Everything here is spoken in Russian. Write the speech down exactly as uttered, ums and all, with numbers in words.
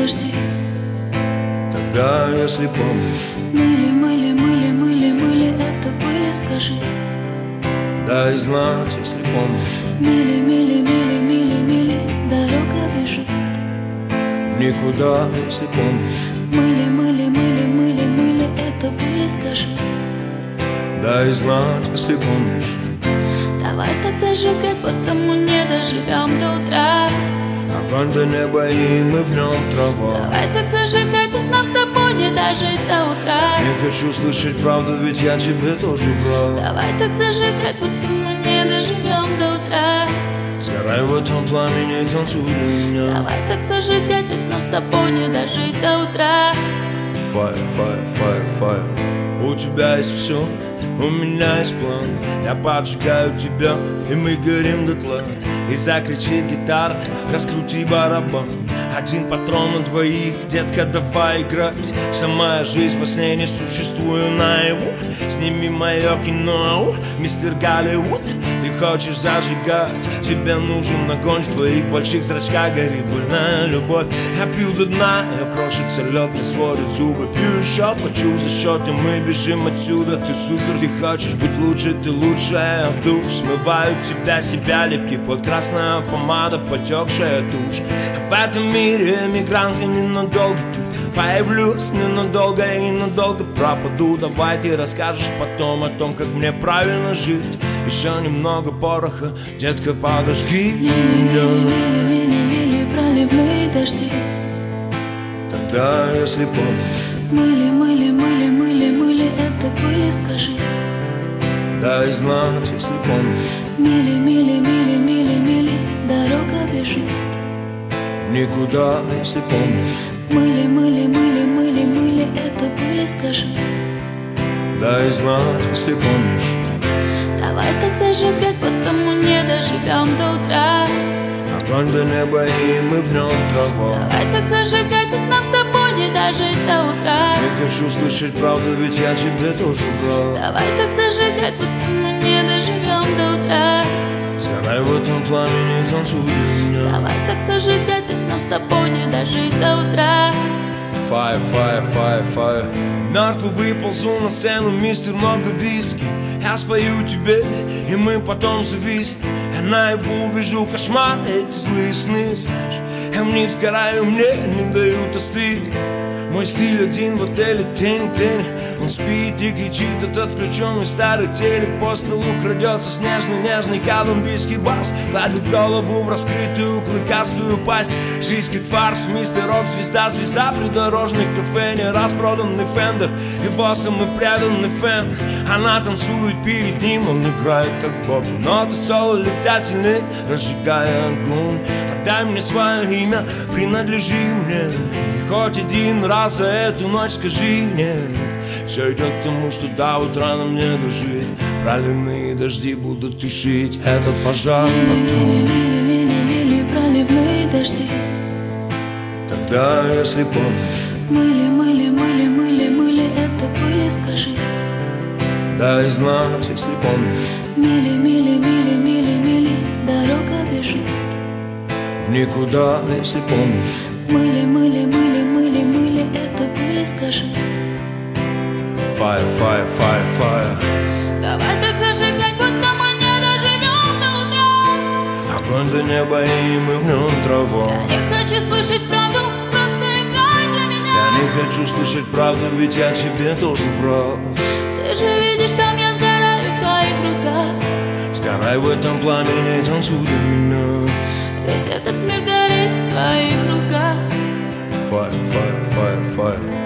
дожди. Тогда, если помнишь, Мыли, мыли, мыли, мыли, мыли, это были, скажи. дай знать, если помнишь. Мили, мили, мили, мили, мили, дорога бежит В никуда, если помнишь. Мыли, мыли, мыли, мыли, мыли, это были, скажи. Дай знать, если помнишь. Давай так зажигать, потому не доживем до утра. Огонь до неба, и мы в нем трава. Давай так зажигать, ведь нам с тобой не дожить до утра. Не хочу слышать правду, ведь я тебе тоже враг. Давай так зажигать, будто мы не доживем до утра. Сгорай в этом пламени, танцуй для меня. Давай так зажигать, ведь нам с тобой не дожить до утра. Fire, fire, fire, fire. У тебя есть все, у меня есть план. Я поджигаю тебя, и мы горим дотла. И закричит гитара, раскрути барабан. Один патрон на двоих, детка, давай играть. Вся моя жизнь во сне, не существую наяву. Сними мое кино, мистер Голливуд. Ты хочешь зажигать, тебе нужен огонь. В твоих больших зрачках горит больная любовь. Я пью до дна, я крошится лед, мне сводит зубы. Пью еще, плачу за счет, и мы бежим отсюда. Ты супер, ты хочешь быть лучше, ты лучшая в душ. Смываю тебя, себя, липкий под красная помада, потекшая тушь. В этом мире мигранты ненадолго тут. Появлюсь ненадолго и надолго пропаду. Давай ты расскажешь потом о том, как мне правильно жить. Еще немного пороха, детка, подожги меня. Лили-лили-лили-лили, проливные дожди. Тогда, если помнишь, Мыли, мыли, мыли, мыли, мыли, это были, скажи. дай знать, если помнишь. Мили, мили, мили, мили, мили, дорога бежит В никуда, если помнишь. Мыли, мыли, мыли, мыли, мыли, это были, скажи. Дай знать, если помнишь. Давай так зажигать, потому не доживем до утра. Огонь до неба, и мы в нем трава. Давай так зажигать, ведь нам с тобой не дожить до утра. Не хочу слышать правду, ведь я тебе тоже враг. Давай так зажигать, потому не доживем до утра. Сгорай в этом пламени, танцуй для меня. Давай так зажигать, ведь нам с тобой не дожить до утра. Fire, fire, fire, fire. Мертвый выползу на сцену, мистер много виски. Я спою тебе, и мы потом зависнем. Я наяву вижу кошмар, эти злые сны, знаешь. Я в них сгораю, мне не дают остыть. Мой стиль один в отеле, тень, тень. Он спит и кричит, этот включенный старый телек. По столу крадется снежный, нежный колумбийский бас. Кладет голову в раскрытую клыкастую пасть. Жизнь как фарс, мистер рок, звезда, звезда. Придорожный кафе, не распроданный фендер. Его самый преданный фэн. Она танцует перед ним, он играет как бог. Ноты соло летательные, разжигая огонь. Отдай мне свое имя, принадлежи мне. И хоть один раз за эту ночь скажи нет. Все идет к тому, что до утра нам не дожить. Проливные дожди будут тушить этот пожар потом. Лили-лили-лили-лили, проливные дожди. Тогда, если помнишь, Мыли, мыли, мыли, мыли, мыли, это были, скажи. дай знать, если помнишь. Мили, мили, мили, мили, мили, дорога бежит В никуда, если помнишь. Мыли, мыли, мыли, мыли, мыли, это были, скажи. Fire, fire, fire, fire. Давай так зажигать, будто мы не доживем до утра. Огонь до неба, и мы в нем трава. Я не хочу слышать правду, просто играй для меня. Я не хочу слышать правду, ведь я тебе тоже враг. Ты же видишь, сам я сгораю в твоих руках. Сгорай в этом пламени, танцуй для меня. Весь этот мир горит в твоих руках. Fire, fire, fire, fire.